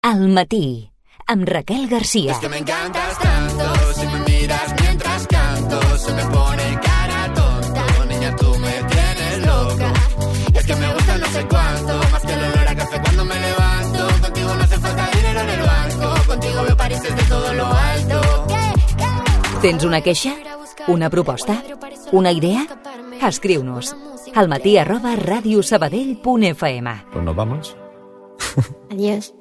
Al matí, amb Raquel García. Es que me encantas tanto, si me miras mientras canto, se me pone cara tonta, niña tú me tienes loca. Es que me gusta no sé cuánto, más que el olor a café cuando me levanto. Contigo no hace falta dinero en el banco, contigo veo París desde todo lo alto. Tens una queixa? Una proposta? Una idea? Escriu-nos almatí@radiosabadell.fm. Pues nos vamos. Adiós.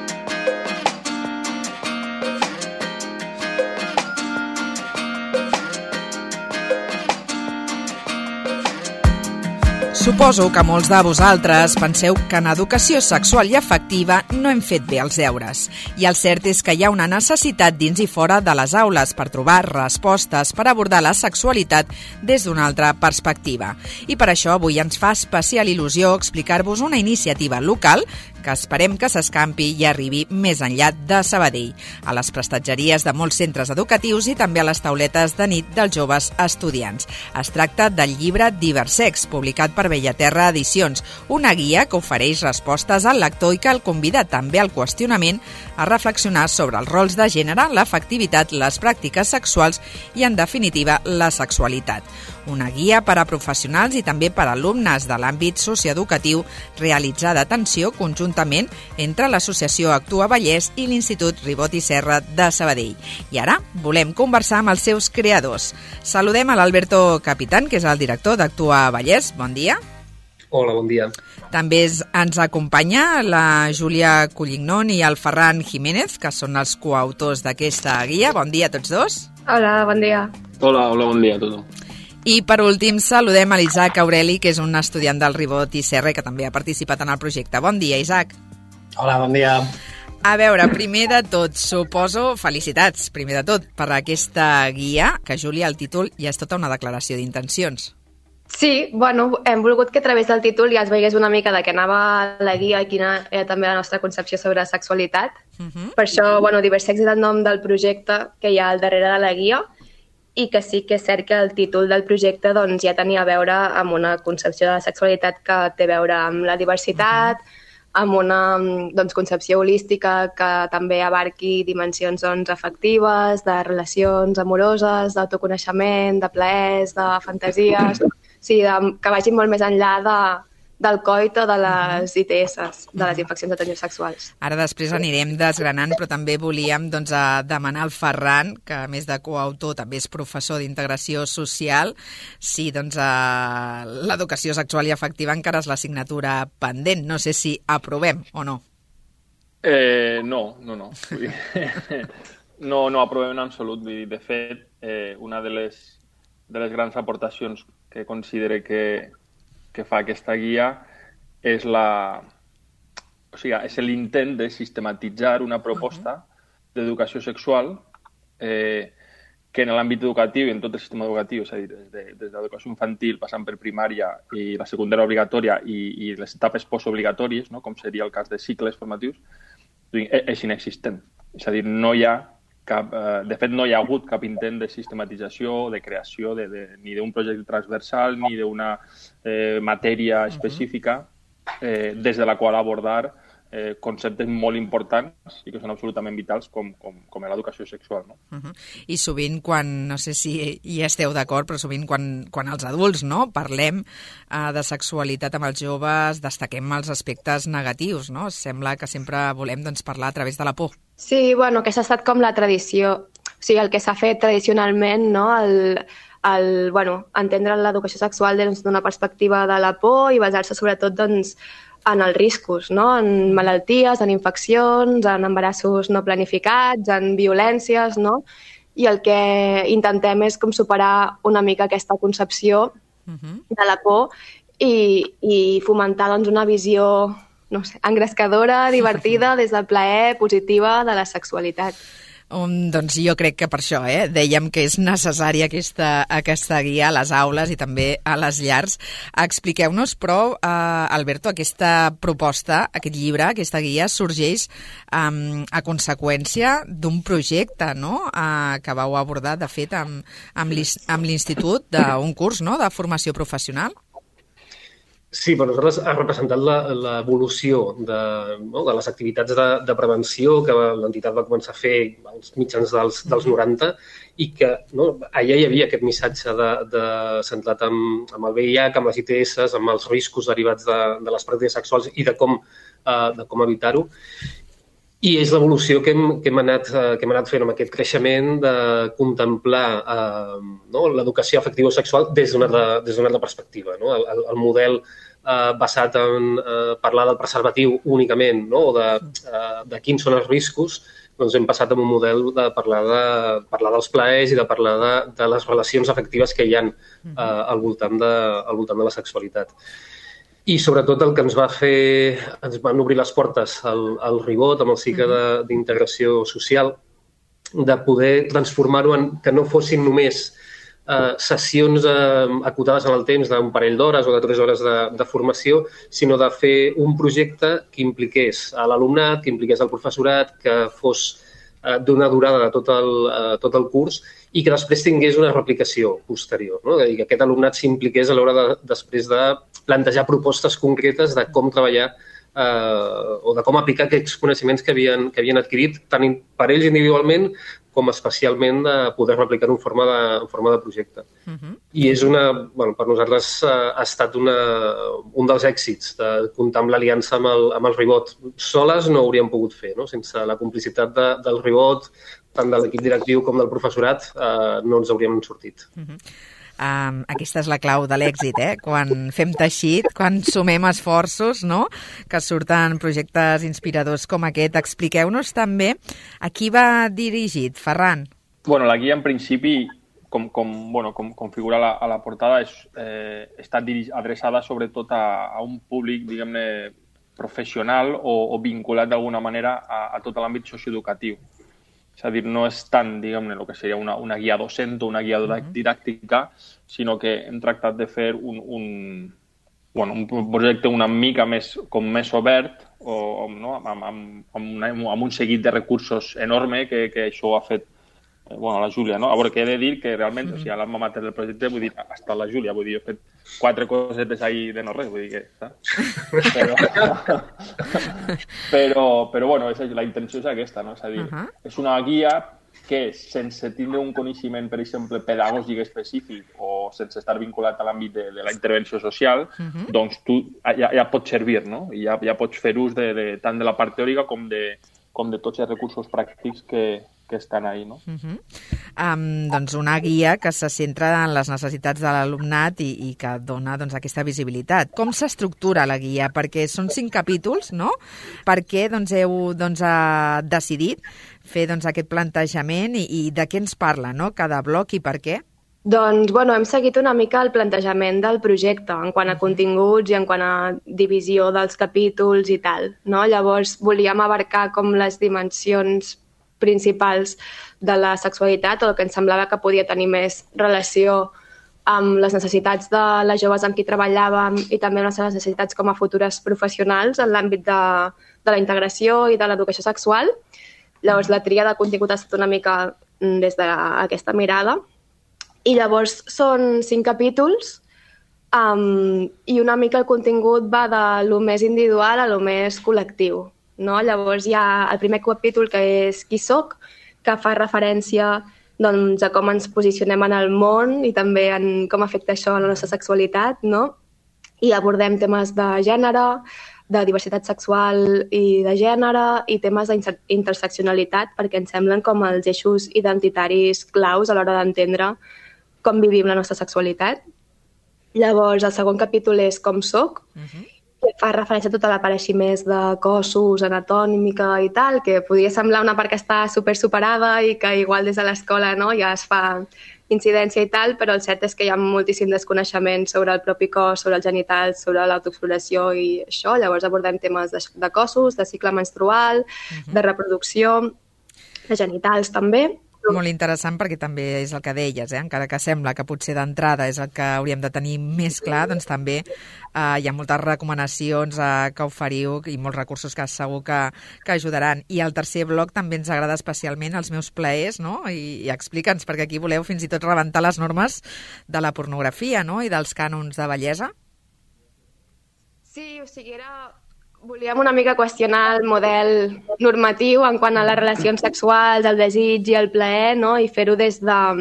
Suposo que molts de vosaltres penseu que en educació sexual i afectiva no hem fet bé els deures. I el cert és que hi ha una necessitat dins i fora de les aules per trobar respostes per abordar la sexualitat des d'una altra perspectiva. I per això avui ens fa especial il·lusió explicar-vos una iniciativa local que esperem que s'escampi i arribi més enllà de Sabadell, a les prestatgeries de molts centres educatius i també a les tauletes de nit dels joves estudiants. Es tracta del llibre Diversex, publicat per Bellaterra Edicions, una guia que ofereix respostes al lector i que el convida també al qüestionament a reflexionar sobre els rols de gènere, l'afectivitat, les pràctiques sexuals i, en definitiva, la sexualitat. Una guia per a professionals i també per a alumnes de l'àmbit socioeducatiu realitzada, atenció, conjuntament entre l'Associació Actua Vallès i l'Institut Ribot i Serra de Sabadell. I ara volem conversar amb els seus creadors. Saludem a l'Alberto Capitán, que és el director d'Actua Vallès. Bon dia. Hola, bon dia. També ens acompanya la Júlia Collignon i el Ferran Jiménez, que són els coautors d'aquesta guia. Bon dia a tots dos. Hola, bon dia. Hola, bon dia a tothom. I per últim saludem a l'Isaac Aureli, que és un estudiant del Ribot i Serra que també ha participat en el projecte. Bon dia, Isaac. Hola, bon dia. A veure, primer de tot, suposo, felicitats, primer de tot, per aquesta guia, que, Júlia, el títol ja és tota una declaració d'intencions. Sí, bueno, hem volgut que a través del títol ja es veiés una mica de què anava la guia i quina era també la nostra concepció sobre sexualitat. Per això, bueno, Diversex és el nom del projecte que hi ha al darrere de la guia i que sí que és cert que el títol del projecte doncs, ja tenia a veure amb una concepció de la sexualitat que té a veure amb la diversitat, amb una doncs, concepció holística que també abarqui dimensions doncs, afectives, de relacions amoroses, d'autoconeixement, de plaers, de fantasies, sí, que vagin molt més enllà del coit o de les ITS, de les infeccions de transmissió sexuals. Ara després anirem desgranant, però també volíem doncs, demanar al Ferran, que a més de coautor també és professor d'integració social, si doncs, l'educació sexual i afectiva encara és l'assignatura pendent. No sé si aprovem o no. No. No aprovem en absolut. De fet, una de les grans aportacions que considere que fa aquesta guia és l'intent de sistematitzar una proposta d'educació sexual que en l'àmbit educatiu i en tot el sistema educatiu, és a dir, des de l'educació infantil, passant per primària i la secundària obligatòria i les etapes postobligatòries, no? Com seria el cas de cicles formatius, és inexistent. És a dir, no hi ha de fet, no hi ha hagut cap intent de sistematització, de creació ni d'un projecte transversal ni d'una matèria específica des de la qual abordar conceptes molt importants i que són absolutament vitals com l'educació sexual. No? I sovint, no sé si hi esteu d'acord, però sovint quan els adults parlem de sexualitat amb els joves destaquem els aspectes negatius, no? Sembla que sempre volem parlar a través de la por. Sí, bueno, aquesta ha estat com la tradició, o sigui, el que s'ha fet tradicionalment, no? Entendre l'educació sexual des d'una perspectiva de la por i basar-se sobretot en els riscos, no? En malalties, en infeccions, en embarassos no planificats, en violències, no? I el que intentem és com superar una mica aquesta concepció de la por i fomentar doncs, una visió engrescadora, divertida, des del plaer, positiva de la sexualitat. Doncs jo crec que per això dèiem que és necessària aquesta guia a les aules i també a les llars. Expliqueu-nos, però, Alberto, aquesta proposta, aquest llibre, aquesta guia, sorgeix a conseqüència d'un projecte que vau abordar, de fet, amb l'Institut d'un curs de formació professional. Sí, per nosaltres ha representat l'evolució de les activitats de prevenció que l'entitat va començar a fer als mitjans dels 90 i que allà hi havia aquest missatge centrat en el VIH, amb les ITS, amb els riscos derivats de les pràctiques sexuals i de com evitar-ho. I és l'evolució que hem anat fent amb aquest creixement de contemplar l'educació afectivo-sexual des d'una altra perspectiva. El model basat en parlar del preservatiu únicament o de quins són els riscos, doncs hem passat a un model de parlar dels plaers i de parlar de les relacions afectives que hi ha al voltant de la sexualitat. I sobretot el que ens van obrir les portes al Ribot, amb el cicle d'integració social, de poder transformar-ho en que no fossin només sessions acotades en el temps d'un parell d'hores o de 3 hores de formació, sinó de fer un projecte que impliqués a l'alumnat, que impliqués al professorat, que fos d'una durada de tot el curs i que després tingués una replicació posterior. És a dir, que aquest alumnat s'impliqués a l'hora després de plantejar propostes concretes de com treballar o de com aplicar aquests coneixements que havien adquirit, tant per ells individualment com especialment de poder replicar en forma de projecte. I és per nosaltres ha estat un dels èxits de comptar amb l'aliança amb el Ribot. Soles no ho hauríem pogut fer, sense la complicitat del Ribot, tant de l'equip directiu com del professorat, no ens hauríem sortit. Aquesta és la clau de l'èxit, quan fem teixit, quan sumem esforços, que surten projectes inspiradors com aquest. Expliqueu-nos també a qui va dirigit, Ferran. La guia en principi, com figura a la portada, està adreçada sobretot a un públic, diguem-ne, professional o vinculat d'alguna manera a tot l'àmbit socioeducatiu. És a dir, no és tant, diguem-ne, el que seria una guia docent o una guia didàctica, sinó que hem tractat de fer un projecte una mica més obert amb un seguit de recursos enorme que això ha fet la Júlia. A veure, que he de dir que realment, o sigui, a l'alma mater del projecte, vull dir, ha estat la Júlia, vull dir, he fet 4 cosetes ahí de no res, vull dir que... Però la intenció és aquesta, no? És a dir, és una guia que, sense tindre un coneixement, per exemple, pedagògic específic o sense estar vinculat a l'àmbit de la intervenció social, doncs tu ja pots servir, no? I ja pots fer ús tant de la part teòrica com de tots els recursos pràctics que estan ahí, no? Doncs una guia que se centra en les necessitats de l'alumnat i que dona aquesta visibilitat. Com s'estructura la guia? Perquè són 5 capítols, no? Per què heu decidit fer aquest plantejament i de què ens parla, no? Cada bloc i per què? Doncs, hem seguit una mica el plantejament del projecte en quant a continguts i en quant a divisió dels capítols i tal, no? Llavors, volíem abarcar com les dimensions principals de la sexualitat o el que ens semblava que podia tenir més relació amb les necessitats de les joves amb qui treballàvem i també les necessitats com a futures professionals en l'àmbit de la integració i de l'educació sexual. Llavors, la tria de contingut ha estat una mica des d'aquesta mirada. I llavors són 5 capítols i una mica el contingut va de lo més individual a lo més col·lectiu. No? Llavors hi ha el primer capítol que és Qui soc, que fa referència a com ens posicionem en el món i també en com afecta això a la nostra sexualitat, no? I abordem temes de gènere, de diversitat sexual i de gènere i temes d'interseccionalitat perquè ens semblen com els eixos identitaris claus a l'hora d'entendre com vivim la nostra sexualitat. Llavors, el segon capítol és Com soc, que fa referència a tota la part així més de cossos, anatòmica i tal, que podria semblar una part que està superada i que igual des de l'escola ja es fa incidència i tal, però el cert és que hi ha moltíssim desconeixement sobre el propi cos, sobre els genitals, sobre l'autoexploració i això. Llavors abordem temes de cossos, de cicle menstrual, de reproducció, de genitals també. Molt interessant perquè també és el que deies, encara que sembla que potser d'entrada és el que hauríem de tenir més clar, doncs també hi ha moltes recomanacions que oferiu i molts recursos que segur que ajudaran. I el tercer bloc també ens agrada especialment els meus plaers, no? I explica'ns, perquè aquí voleu fins i tot rebentar les normes de la pornografia, no? I dels cànons de bellesa. Sí, o sigui, volíem una mica qüestionar el model normatiu en quant a les relacions sexuals, el desig i el plaer, no? I fer-ho des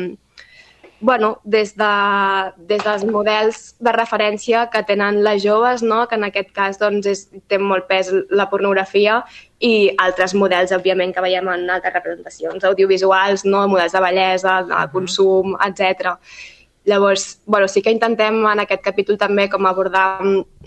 dels models de referència que tenen les joves, no? Que en aquest cas doncs, té molt pes la pornografia i altres models, òbviament, que veiem en altres representacions audiovisuals, no? Models de bellesa, de consum, etc. Llavors, sí que intentem en aquest capítol també com abordar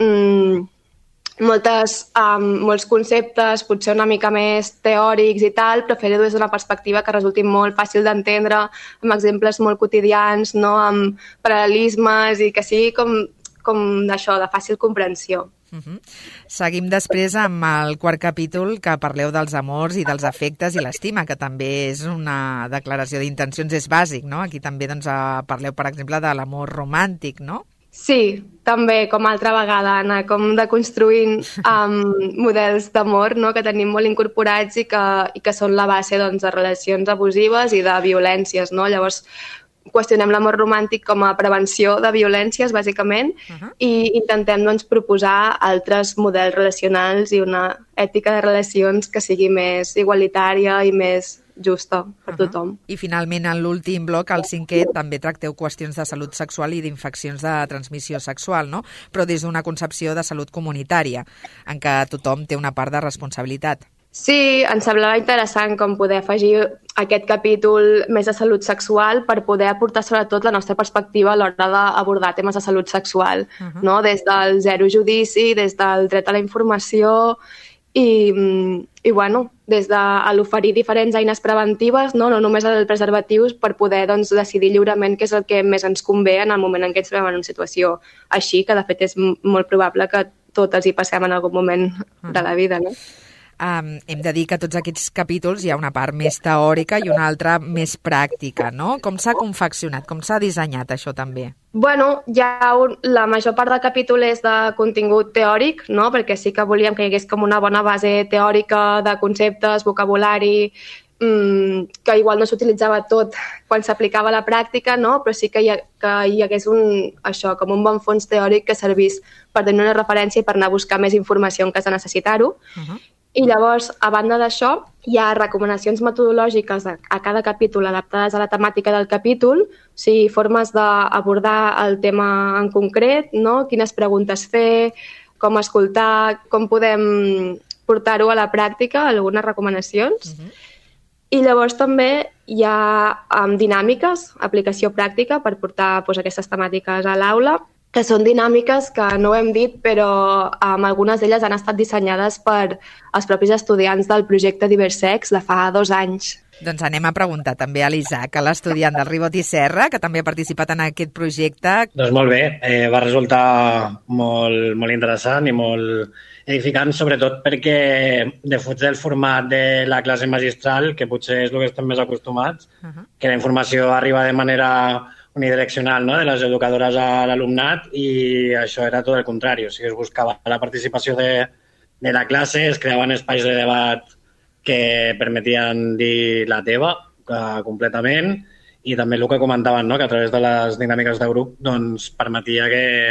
molts conceptes, potser una mica més teòrics i tal, però fer-ho des d'una perspectiva que resulti molt fàcil d'entendre, amb exemples molt quotidians, no? Amb paral·lelismes i que sigui com d'això, de fàcil comprensió. Seguim després amb el quart capítol, que parleu dels amors i dels afectes i l'estima, que també és una declaració d'intencions, és bàsic, no? Aquí també doncs, parleu, per exemple, de l'amor romàntic, no? Sí, també, com altra vegada, anar com deconstruint models d'amor, no? Que tenim molt incorporats i que són la base doncs, de relacions abusives i de violències, no? Llavors, qüestionem l'amor romàntic com a prevenció de violències, bàsicament, i intentem doncs, proposar altres models relacionals i una ètica de relacions que sigui més igualitària i més justa per tothom. I finalment, en l'últim bloc, el cinquè, també tracteu qüestions de salut sexual i d'infeccions de transmissió sexual, no? Però des d'una concepció de salut comunitària, en què tothom té una part de responsabilitat. Sí, ens semblava interessant com poder afegir aquest capítol més de salut sexual per poder aportar sobretot la nostra perspectiva a l'hora d'abordar temes de salut sexual, no? Des del zero judici, des del dret a la informació i des de l'oferir diferents eines preventives, no només els preservatius, per poder doncs, decidir lliurement què és el que més ens convé en el moment en què ens trobem en una situació així, que de fet és molt probable que totes hi passem en algun moment de la vida, no? Hem de dir que tots aquests capítols hi ha una part més teòrica i una altra més pràctica, no? Com s'ha confeccionat, com s'ha dissenyat això també? La major part del capítol és de contingut teòric, no? Perquè sí que volíem que hi hagués com una bona base teòrica de conceptes, vocabulari, que igual no s'utilitzava tot quan s'aplicava a la pràctica, no? Però sí que hi hagués com un bon fons teòric que servís per tenir una referència i per anar a buscar més informació en cas de necessitar-ho. I llavors, a banda d'això, hi ha recomanacions metodològiques a cada capítol adaptades a la temàtica del capítol, o sigui, formes d'abordar el tema en concret, no? Quines preguntes fer, com escoltar, com podem portar-ho a la pràctica, algunes recomanacions. I llavors també hi ha dinàmiques, aplicació pràctica per portar aquestes temàtiques a l'aula, que són dinàmiques que no ho hem dit, però algunes d'elles han estat dissenyades per els propis estudiants del projecte Diversex de fa 2 anys. Doncs anem a preguntar també a l'Isaac, l'estudiant del Ribot i Serra, que també ha participat en aquest projecte. Doncs molt bé, va resultar molt, molt interessant i molt edificant, sobretot perquè defuig del format de la classe magistral, que potser és el que estem més acostumats, que la informació arriba de manera unidireccional, no? De les educadores a l'alumnat, i això era tot el contrari, o sigui, es buscava la participació de la classe, es creaven espais de debat que permetien dir la teva completament, i també el que comentaven, no? Que a través de les dinàmiques de grup doncs, permetia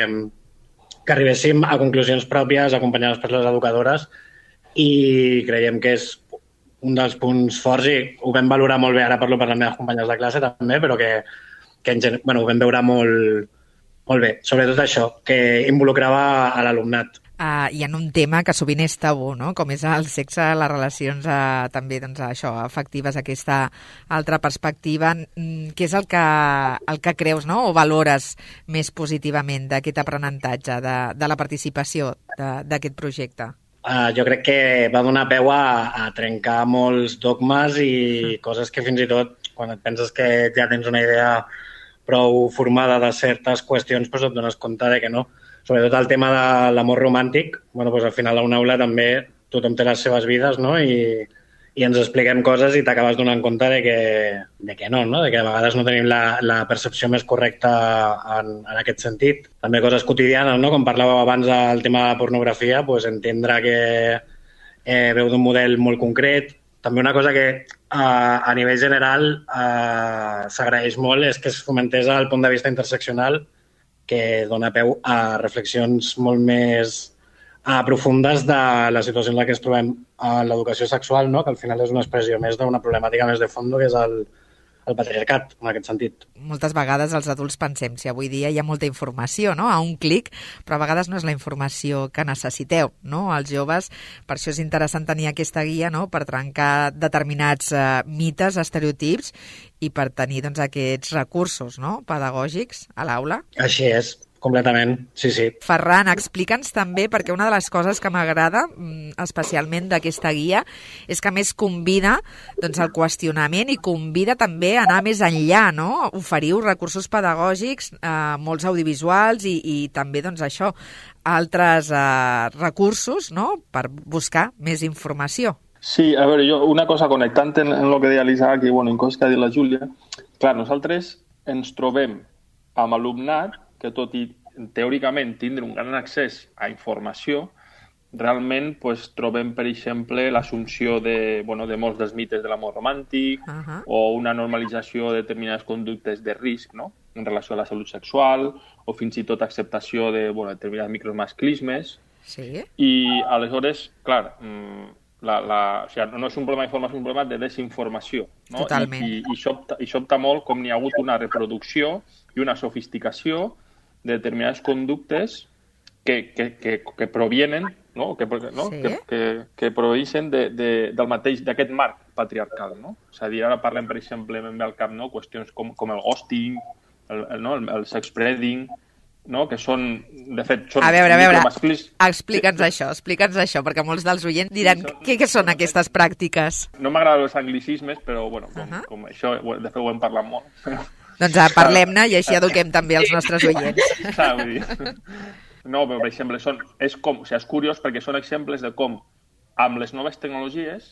que arribéssim a conclusions pròpies acompanyades per les educadores, i creiem que és un dels punts forts, i ho vam valorar molt bé, ara parlo per les meves companyes de classe també, però que ho vam veure molt bé. Sobretot això, que involucrava a l'alumnat. I en un tema que sovint és tabú, no? Com és el sexe, les relacions també doncs, això, afectives, aquesta altra perspectiva. Què és el que creus, no? O valores més positivament d'aquest aprenentatge, de la participació d'aquest projecte? Jo crec que va donar peu a trencar molts dogmes i coses que fins i tot, quan et penses que ja tens una idea prou formada de certes qüestions, doncs et dones compte de que no. Sobretot el tema de l'amor romàntic, doncs al final a una aula també tothom té les seves vides, no? I ens expliquem coses i t'acabes donant compte de que no, de que a vegades no tenim la percepció més correcta en aquest sentit. També coses quotidianes, no? Com parlàveu abans del tema de la pornografia, doncs entendre que veu d'un model molt concret. També una cosa que a nivell general s'agraeix molt és que es fomentés el punt de vista interseccional, que dona peu a reflexions molt més profundes de la situació en la que ens trobem a l'educació sexual, no? Que al final és una expressió més d'una problemàtica més de fons, que és el patriarcat, en aquest sentit. Moltes vegades els adults pensem, si avui dia hi ha molta informació, no?, a un clic, però a vegades no és la informació que necessiteu, no? Els joves, per això és interessant tenir aquesta guia, no?, per trencar determinats mites, estereotips i per tenir, doncs, aquests recursos, no?, pedagògics a l'aula. Així és. Completament, sí, sí. Ferran, explica'ns també, perquè una de les coses que m'agrada especialment d'aquesta guia és que a més convida doncs, al qüestionament i convida també a anar més enllà, no? Oferiu recursos pedagògics, molts audiovisuals i també doncs, això, altres recursos, no?, per buscar més informació. Sí, a veure, jo una cosa connectant en el que deia l'Isaac i en coses que ha dit la Júlia, clar, nosaltres ens trobem amb alumnat que tot i teòricament tindre un gran accés a informació, realment trobem, per exemple, l'assumpció de molts dels mites de l'amor romàntic o una normalització de determinades conductes de risc, no?, en relació a la salut sexual o fins i tot acceptació de determinats micromasclismes. Sí. I aleshores, clar, no és un problema d'informació, és un problema de desinformació. No? Totalment. I sobta molt com n'hi ha hagut una reproducció i una sofisticació de determinades conductes que provienen, no? que proveeixen del mateix, d'aquest marc patriarcal. No? És a dir, ara parlem, per exemple, em ve al cap, no? Qüestions com el ghosting, el sex-spreading, no? Que són, de fet, són... A veure, explica'ns això, perquè molts dels oients diran què són aquestes pràctiques. No m'agraden els anglicismes, però, com això, de fet, ho hem parlat molt. Doncs parlem-ne i així eduquem també els nostres oients. Clar, vull dir. No, però, per exemple, és curiós perquè són exemples de com, amb les noves tecnologies,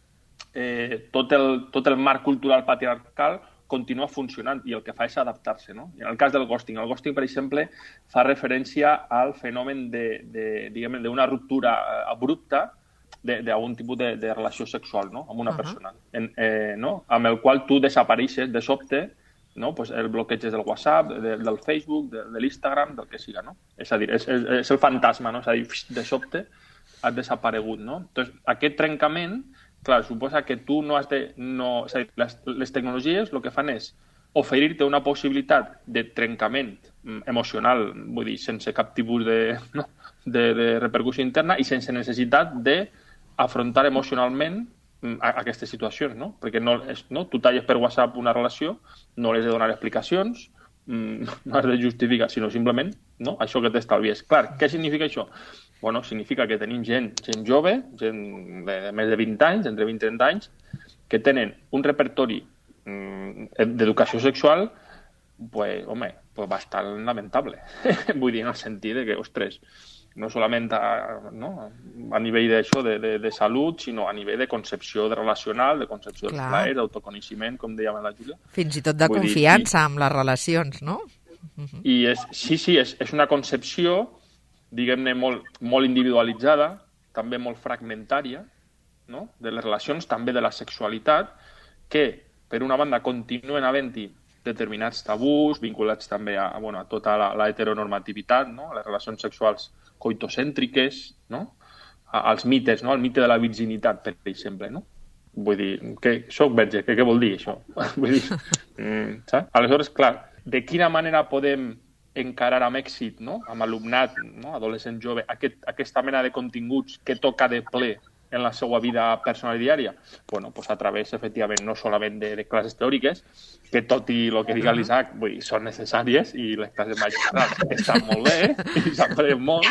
tot el marc cultural patriarcal continua funcionant i el que fa és adaptar-se, no? I en el cas del ghosting, per exemple, fa referència al fenomen d'una ruptura abrupta d'algun tipus de relació sexual, no?, amb una persona, no?, amb el qual tu desapareixes de sobte, no? El bloqueig del WhatsApp, del Facebook, de l'Instagram, del que siga, no? És a dir, és el fantasma, no? És a dir, de sobte has desaparegut, no? Entonces, aquest trencament, clar, suposa que tu no has de... És a dir, les tecnologies el que fan és oferir-te una possibilitat de trencament emocional, vull dir, sense cap tipus de repercussió interna i sense necessitat d'afrontar emocionalment aquestes situacions, no? Perquè tu talles per WhatsApp una relació, no li has de donar explicacions, no has de justificar, sinó simplement això que t'estalvies. Clar, què significa això? Bueno, significa que tenim gent jove, gent de més de 20 anys, entre 20 i 30 anys, que tenen un repertori d'educació sexual, bastant lamentable. Vull dir, en el sentit de que, ostres, no solament a nivell d'això, de salut, sinó a nivell de concepció relacional, de concepció dels plaers, d'autoconeixement, com dèiem a la Júlia. Fins i tot de confiança amb les relacions, no? I és una concepció, diguem-ne, molt individualitzada, també molt fragmentària, no?, de les relacions, també de la sexualitat, que, per una banda, continuen havent-hi determinats tabús, vinculats també a tota la heteronormativitat, no?, les relacions sexuals coitocèntriques, no?, als mites, no?, el mite de la virginitat, per exemple, no? Vull dir, que soc verge, què vol dir això? Vull dir, saps? Aleshores, clar, de quina manera podem encarar amb èxit, no?, amb alumnat, no?, adolescent jove, aquesta mena de continguts que toca de ple en la seva vida personal i diària? Bueno, a través, efectivament, no solament de classes teòriques, que tot i el que diga l'Isaac, són necessàries i les classes magistrals estan molt bé i s'aprèn molt,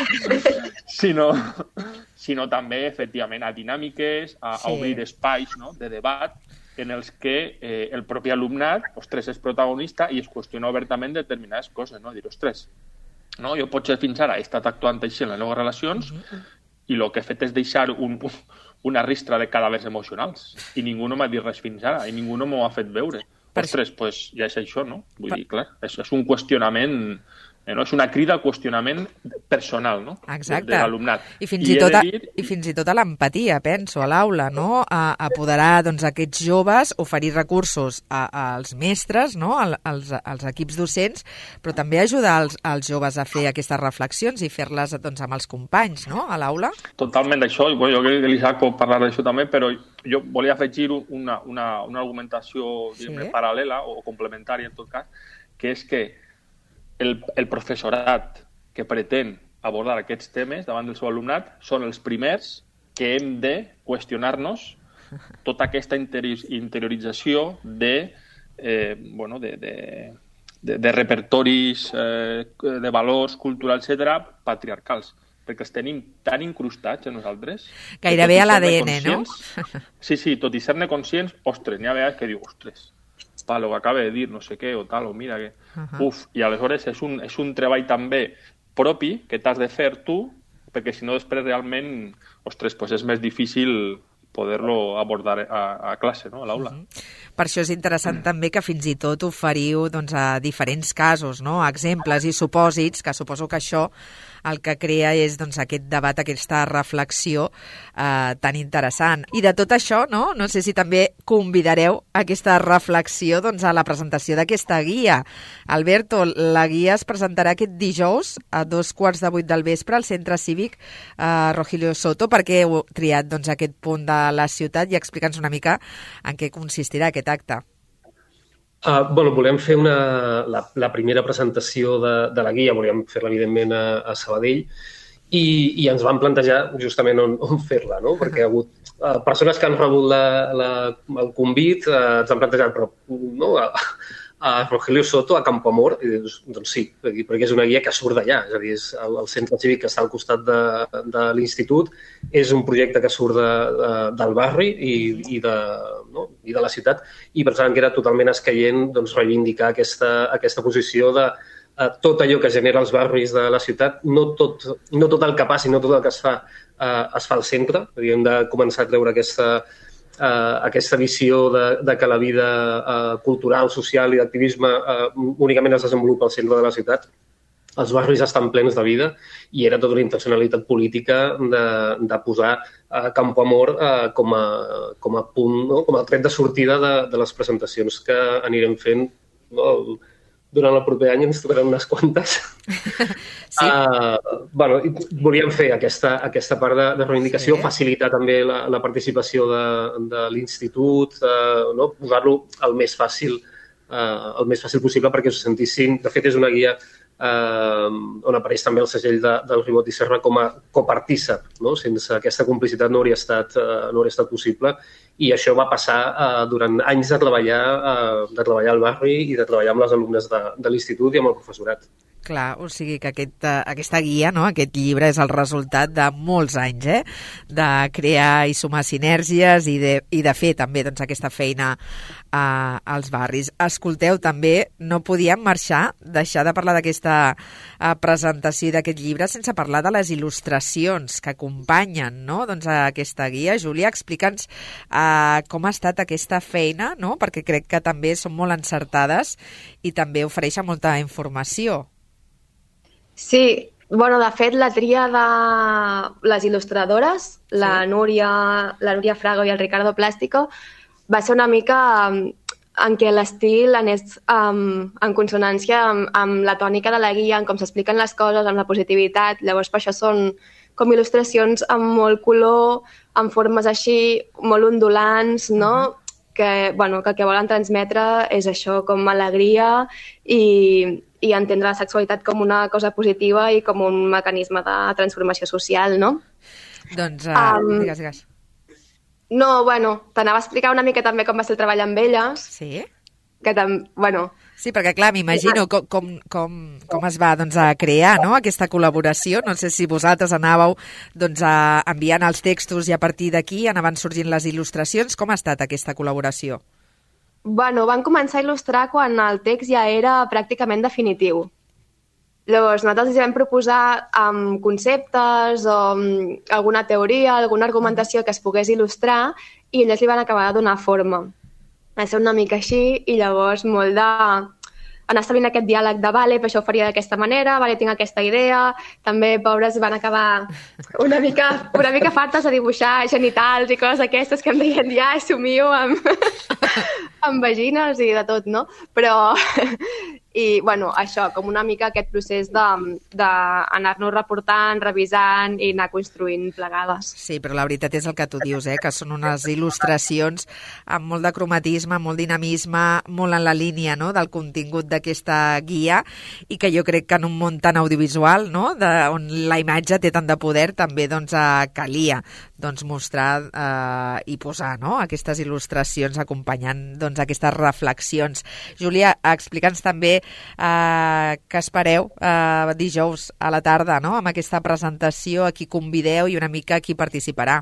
sinó també, efectivament, a dinàmiques, a obrir espais de debat en els que el propi alumnat, és protagonista i es qüestiona obertament determinades coses, no? Dir, ostres, jo potser fins ara he estat actuant així en les meves relacions i el que he fet és deixar una ristra de cadàvers emocionals i ningú no m'ha dit res fins ara i ningú no m'ho ha fet veure. Ostres, doncs ja és això, no? Vull dir, clar, és un qüestionament No? És una crida al qüestionament personal, no? Exacte. De l'alumnat. I fins i tot a l'empatia, penso, a l'aula, no? A apoderar doncs, aquests joves, oferir recursos als mestres, no? als equips docents, però també ajudar els joves a fer aquestes reflexions i fer-les doncs, amb els companys, no? A l'aula. Totalment d'això, jo crec que l'Isaac pot parlar d'això també, però jo volia afegir una argumentació paral·lela o complementària, en tot cas, que és que el professorat que pretén abordar aquests temes davant del seu alumnat són els primers que hem de qüestionar-nos tota aquesta interiorització de repertoris, de valors culturals, etc., patriarcals, perquè els tenim tan incrustats a nosaltres... Gairebé a l'ADN, no? Sí, tot i ser-ne conscients, ostres, n'hi ha vegades que diu, ostres, lo que acaba de dir, no sé què, o tal, o mira que... I aleshores és un treball també propi que t'has de fer tu, perquè si no després realment, ostres, pues és més difícil poder-lo abordar a classe, no? A l'aula. Per això és interessant també que fins i tot oferiu doncs, a diferents casos, no? Exemples i supòsits, que suposo que això el que crea és doncs, aquest debat, aquesta reflexió tan interessant. I de tot això, no sé si també convidareu aquesta reflexió doncs, a la presentació d'aquesta guia. Alberto, la guia es presentarà aquest dijous a 7:15 del vespre al Centre Cívic Rogelio Soto. Per què heu triat doncs, aquest punt de la ciutat i explica'ns una mica en què consistirà aquest acte. Volem fer la primera presentació de la guia, volíem fer-la evidentment a Sabadell i ens vam plantejar justament on fer-la, no? Perquè ha hagut persones que han rebut el convit, ens han plantejat però, no? A Rogelio Soto, a Campoamor, i doncs sí, perquè és una guia que surt d'allà, és a dir, el centre cívic que està al costat de l'institut, és un projecte que surt del barri i de la ciutat, i pensàvem que era totalment escaient doncs, reivindicar aquesta posició de tot allò que genera els barris de la ciutat, no tot el que passi, no tot el que es fa al centre, hem de començar a treure aquesta visió de que la vida cultural, social i d'activisme únicament es desenvolupa al centre de la ciutat. Els barris estan plens de vida i era tota una intencionalitat política de posar Campoamor com a punt, no? Com a tret de sortida de les presentacions que anirem fent, no? Durant el proper any ens tocaran unes quantes. Sí. Volíem fer aquesta part de reivindicació, facilitar també la participació de l'institut, no? Posar-lo el més fàcil possible perquè s'ho sentissin. De fet, és una guia on apareix també el segell del Ribot i Serra com a copartícip, no? Sense aquesta complicitat no hauria estat possible, i això va passar durant anys de treballar al barri i de treballar amb les alumnes de l'institut i amb el professorat. Clar, o sigui que aquesta guia, no? Aquest llibre és el resultat de molts anys, de crear i sumar sinergies i de fer també doncs, aquesta feina als barris. Escolteu, també no podíem deixar de parlar d'aquesta presentació d'aquest llibre sense parlar de les il·lustracions que acompanyen, no? Doncs, aquesta guia. Júlia, explica'ns com ha estat aquesta feina, no? Perquè crec que també són molt encertades i també ofereixen molta informació. Sí, de fet, la tria de les il·lustradores, la Núria Frago i el Ricardo Plástico, va ser una mica en què l'estil anés en consonància amb la tònica de la guia, en com s'expliquen les coses, amb la positivitat. Llavors, per això són com il·lustracions amb molt color, amb formes així, molt ondulants, no? Que el que volen transmetre és això, com alegria i entendre la sexualitat com una cosa positiva i com un mecanisme de transformació social, no? Doncs, digues. No, t'anava a explicar una mica també com va ser el treball amb elles. Sí? Que sí, perquè clar, m'imagino com es va doncs, a crear, no? Aquesta col·laboració. No sé si vosaltres anàveu doncs, enviant els textos i a partir d'aquí anaven sorgint les il·lustracions. Com ha estat aquesta col·laboració? Van començar a il·lustrar quan el text ja era pràcticament definitiu. Llavors, nosaltres els vam proposar conceptes o alguna teoria, alguna argumentació que es pogués il·lustrar i ells li van acabar de donar forma. Va ser una mica així i llavors molt de anar establint aquest diàleg de vale, per això ho faria d'aquesta manera, vale, tinc aquesta idea. També, pobres, van acabar una mica fartes a dibuixar genitals i coses d'aquestes que em deien ja, assumio amb vagines i de tot, no? Però, i, bueno, això, com una mica aquest procés d'anar-nos reportant, revisant i anar construint plegades. Sí, però la veritat és el que tu dius, que són unes il·lustracions amb molt de cromatisme, molt dinamisme, molt en la línia, no?, del contingut d'aquesta guia, i que jo crec que en un món tan audiovisual, no?, on la imatge té tant de poder, també doncs, calia mostrar i posar, no?, aquestes il·lustracions acompanyant doncs, aquestes reflexions. Júlia, explica'ns també què espereu dijous a la tarda, no?, amb aquesta presentació, a qui convideu i una mica a qui participarà.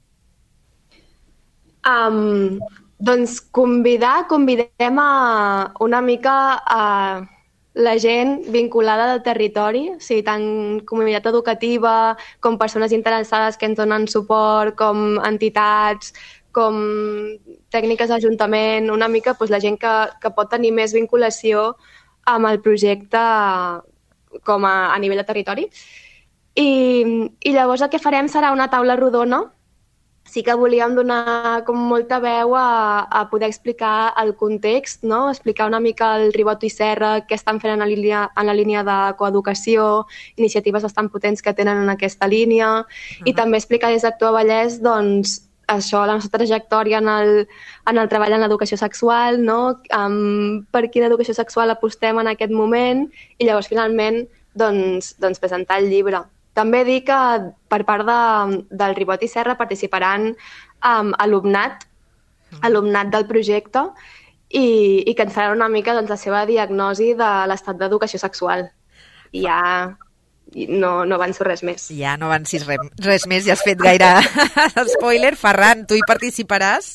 Doncs convidem una mica a la gent vinculada al territori, o sigui, tant comunitat educativa com persones interessades que ens donen suport, com entitats, com tècniques d'Ajuntament, una mica doncs, la gent que pot tenir més vinculació amb el projecte com a nivell de territori. I llavors el que farem serà una taula rodona. Sí que volíem donar com molta veu a poder explicar el context, no? Explicar una mica el Ribot i Serra, què estan fent en la línia de coeducació, iniciatives bastant potents que tenen en aquesta línia, i també explicar des d'Actua Vallès, doncs, això, la nostra trajectòria en el treball en l'educació sexual, no? Per quina educació sexual apostem en aquest moment, i llavors finalment doncs presentar el llibre. També dir que per part del Ribot i Serra participaran alumnat del projecte i que ens faran una mica doncs, la seva diagnosi de l'estat d'educació sexual. I ja no avanço res més. Ja no avancis res més, ja has fet gaire spoiler. Ferran, tu hi participaràs?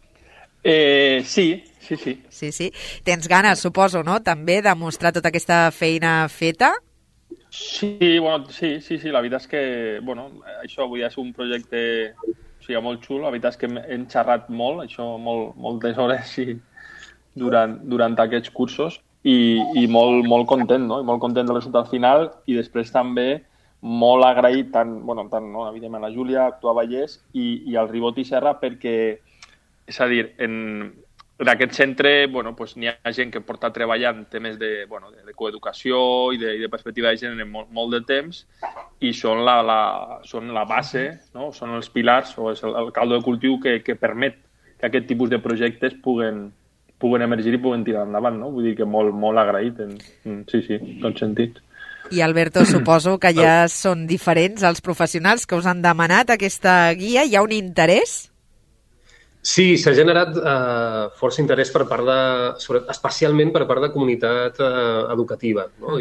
Sí. Tens ganes, suposo, no?, també de mostrar tota aquesta feina feta? Sí, la veritat és que, això avui és un projecte molt xulo, la veritat és que hem xerrat molt, això moltes hores durant aquests cursos i molt content, no? I molt content del resultat final, i després també molt agraït tant evidentment a la Júlia, a Actua Vallès i al Ribot i Serra, perquè, és a dir, en aquest centre n'hi ha gent que porta treballant temes de coeducació i de perspectiva de gènere molt de temps, i són la base, no? Són els pilars o és el caldo de cultiu que permet que aquest tipus de projectes puguen emergir i puguen tirar endavant, no? Vull dir que molt agraït, sí, tot sentit. I Alberto, suposo que ja són diferents els professionals que us han demanat aquesta guia. Hi ha un interès? Sí, s'ha generat força interès per part especialment per part de comunitat educativa, no?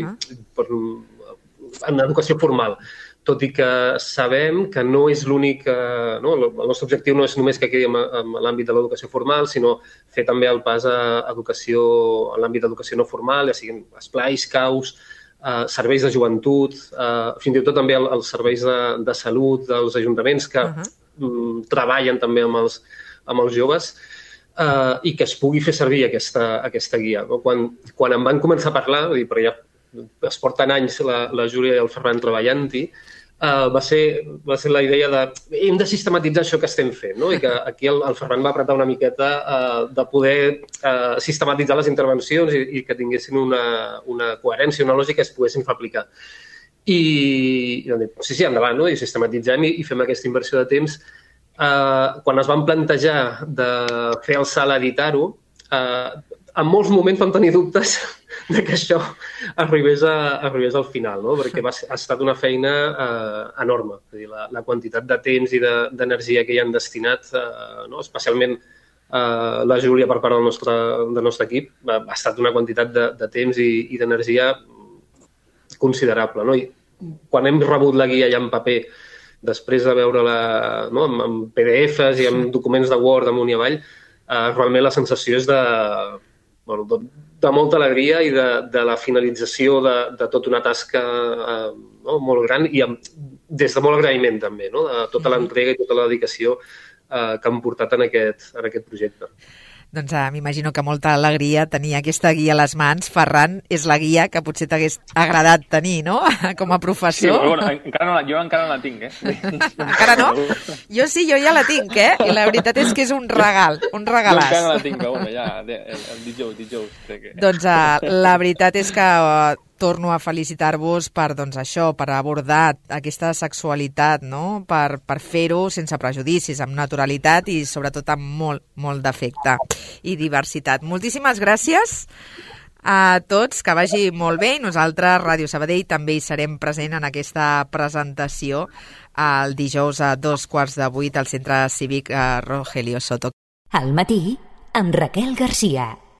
En educació formal. Tot i que sabem que no és l'únic... no? El nostre objectiu no és només que quedi en l'àmbit de l'educació formal, sinó fer també el pas a educació, en l'àmbit d'educació no formal, ja siguin esplais, caus, serveis de joventut, fins i tot també els serveis de salut dels ajuntaments que treballen també amb els joves, i que es pugui fer servir aquesta guia. No? Quan em van començar a parlar, però ja es porten anys la Júlia i el Ferran treballant-hi, va ser la idea de hem de sistematitzar això que estem fent, no? I que aquí el Ferran va apretar una miqueta de poder sistematitzar les intervencions i que tinguessin una coherència, una lògica, es poguessin fer aplicar. I sí, endavant, no? I sistematitzem i fem aquesta inversió de temps. Quan es van plantejar de fer el salt a editar-ho, en molts moments vam tenir dubtes de que això arribés al final, no? Perquè ha estat una feina enorme. És a dir, la quantitat de temps i d'energia que hi han destinat, no? Especialment la Júlia per part del nostre equip, ha estat una quantitat de temps i d'energia considerable, no? I quan hem rebut la guia ja en paper, després de veure-la amb PDFs i amb documents de Word amunt i avall, realment la sensació és de molta alegria i de la finalització de tota una tasca molt gran i des de molt agraïment també, de tota l'entrega i tota la dedicació que han portat en aquest projecte. Doncs m'imagino que molta alegria tenir aquesta guia a les mans. Ferran, és la guia que potser t'hagués agradat tenir, no?, com a professor. Sí, però bueno, jo encara no la tinc, Encara no? Jo sí, jo ja la tinc, I la veritat és que és un regal, un regalàs. Jo encara no la tinc, però bueno, ja, el dijous. Doncs la veritat és que torno a felicitar-vos per, doncs, això, per abordar aquesta sexualitat, no?, per fer-ho sense prejudicis, amb naturalitat i sobretot amb molt d'afecte i diversitat. Moltíssimes gràcies a tots, que vagi molt bé, i nosaltres, Ràdio Sabadell, també hi serem present en aquesta presentació el dijous a 7:15 al Centre Cívic Rogelio Soto. Al matí, amb Raquel Garcia.